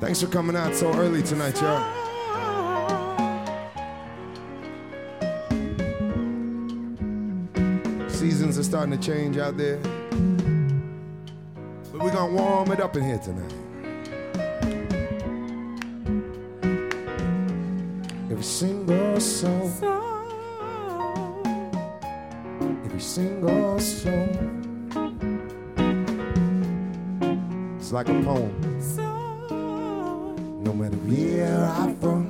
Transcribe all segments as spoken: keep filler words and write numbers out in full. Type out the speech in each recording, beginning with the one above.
Thanks for coming out so early tonight, y'all. Seasons are starting to change out there, but we're gonna warm it up in here tonight. Every single soul, every single soul, it's like a poem. No matter where I'm from,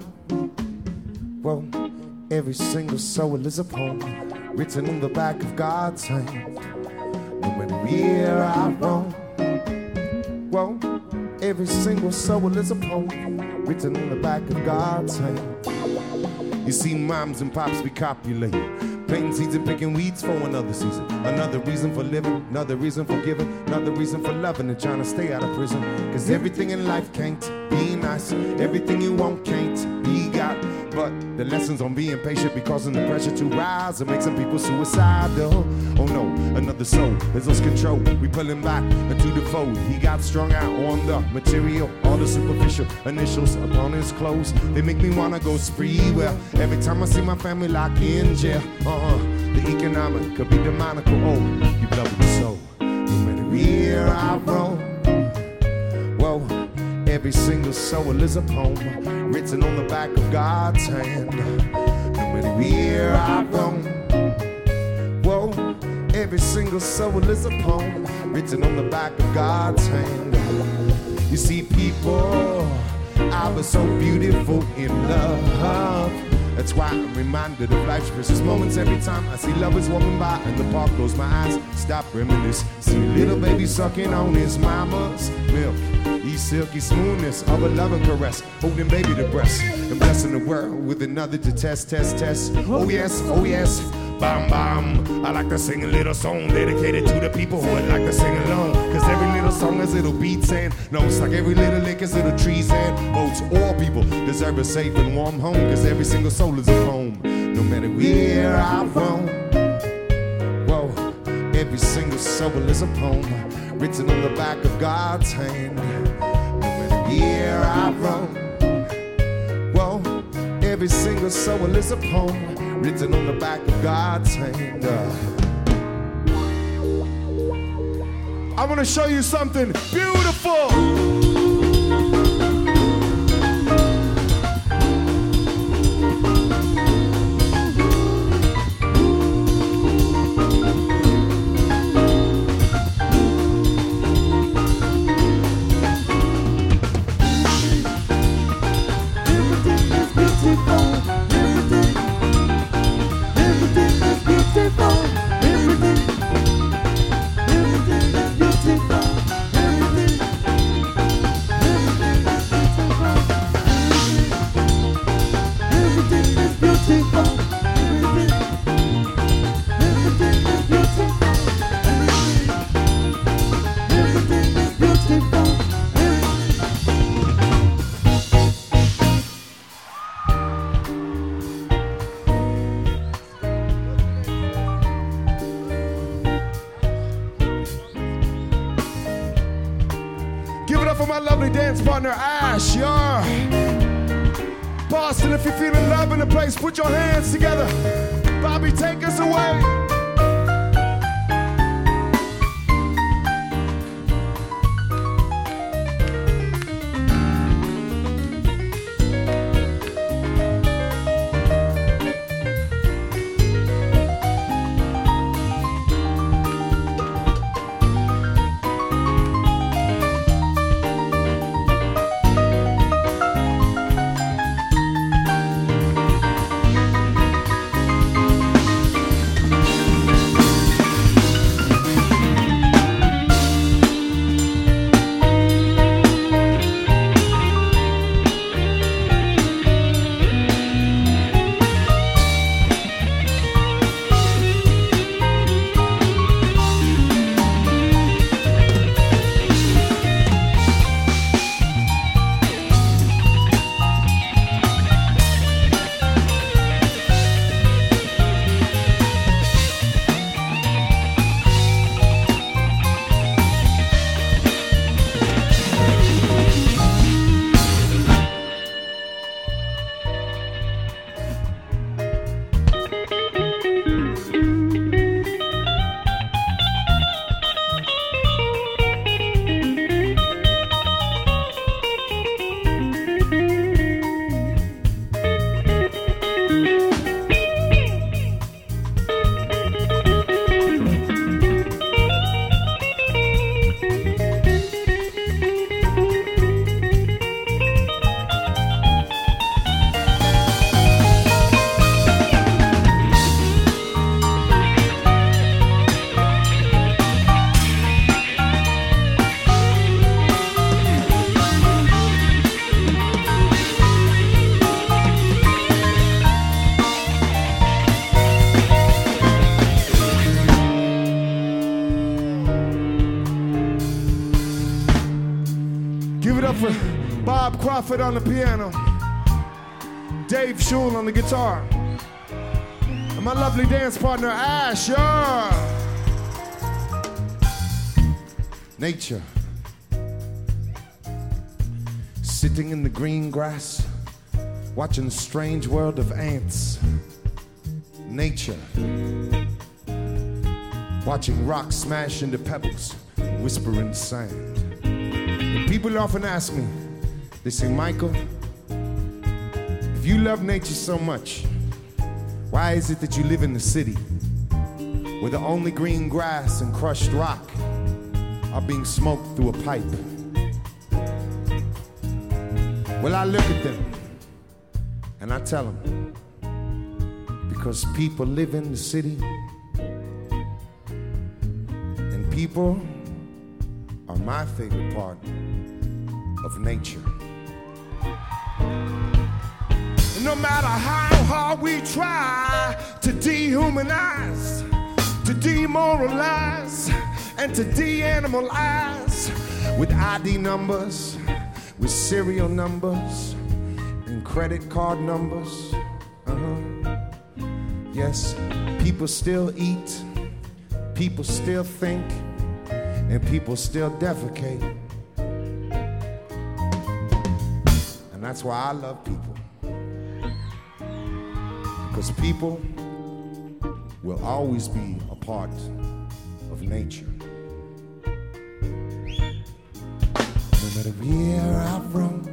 well, every single soul is a poem written on the back of God's hand. No matter where I roam, well, every single soul is a poem written on the back of God's hand. You see moms and pops be copulating, planting seeds and picking weeds for another season. Another reason for living, another reason for giving, another reason for loving and trying to stay out of prison. Cause everything in life can't be nice, everything you want can't be got. But the lessons on being patient be causing the pressure to rise and make some people suicidal. Oh no, another soul is lost control. We pull him back into the fold. He got strung out on the material, all the superficial initials upon his clothes. They make me wanna go spree. Well, every time I see my family locked in jail, uh-uh, the economic could be demonical. Oh, you love the soul. No matter where I roam, whoa, every single soul is a poem written on the back of God's hand. No matter where I roam, whoa, every single soul is a poem written on the back of God's hand. You see, people, I was so beautiful in love. That's why I'm reminded of life's precious moments every time I see lovers walking by in the park. Close my eyes, stop reminisce. See a little baby sucking on his mama's milk. Eat silky smoothness of a loving caress, holding baby to breast and blessing the world with another to test, test, test. Oh yes, oh yes, bam, bam. I like to sing a little song dedicated to the people who would like to sing along. Cause every little song has little beats and notes, like every little lick has little trees and boats. All people deserve a safe and warm home, cause every single soul is a poem. No matter where I roam, whoa, every single soul is a poem written on the back of God's hand. No matter where I roam, whoa, every single soul is a poem written on the back of God's hand. Uh, I'm gonna show you something beautiful. Partner Ash, yeah. Boston, if you're feeling love in the place, put your hands together. Bobby, take us away. Bob Crawford on the piano, Dave Schul on the guitar, and my lovely dance partner Asher. Nature, sitting in the green grass, watching the strange world of ants. Nature, watching rocks smash into pebbles, whispering sand. And people often ask me, they say, Michael, if you love nature so much, why is it that you live in the city where the only green grass and crushed rock are being smoked through a pipe? Well, I look at them and I tell them, because people live in the city and people are my favorite part of nature. And no matter how hard we try to dehumanize, to demoralize, and to de-animalize with I D numbers, with serial numbers, and credit card numbers, uh-huh. Yes, people still eat, people still think, and people still defecate. And that's why I love people. Because people will always be a part of nature. No matter where I roam,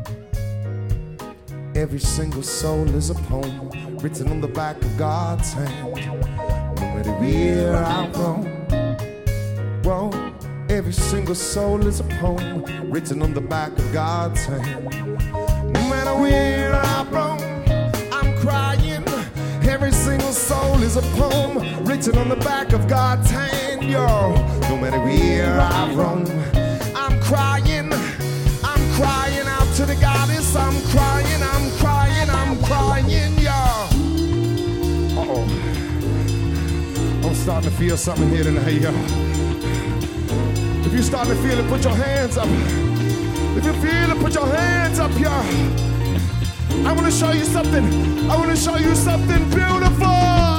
every single soul is a poem written on the back of God's hand. No matter where I roam, whoa, every single soul is a poem written on the back of God's hand. No matter where I roam, I'm crying. Every single soul is a poem written on the back of God's hand, yo. No matter where I roam, I'm crying. I'm crying out to the goddess. I'm crying, I'm crying, I'm crying, yo. Uh-oh. I'm starting to feel something here tonight, yo. If you're starting to feel it, put your hands up. If you feel it, put your hands up, yo. I want to show you something. I want to show you something beautiful.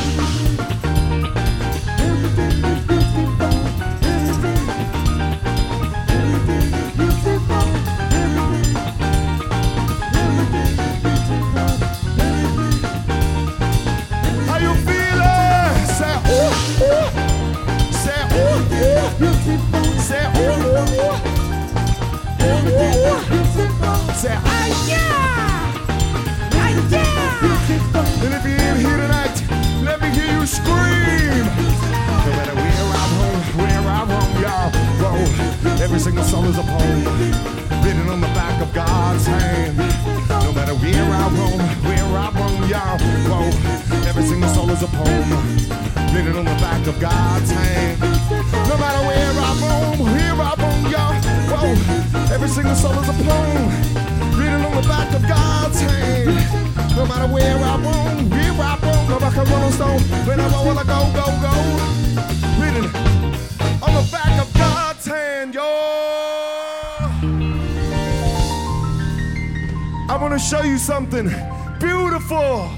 How you feeling? Say ooh, ooh. Say ooh, ooh. Say ooh, ooh. Say ah yeah. And if you're in here tonight, let me hear you scream. No matter where I roam, where I roam, y'all, whoa, every single soul is a poem written on the back of God's hand. No matter where I roam, where I roam, y'all, whoa, every single soul is a poem written on the back of God's hand. No matter where I roam, where I roam, y'all, whoa, every single soul is a poem written on the back of God's hand. No matter where I roam, where I roam, no back of Rolling Stone, whenever I wanna go, go, go. Written on the back of God's hand, yo. I wanna show you something beautiful.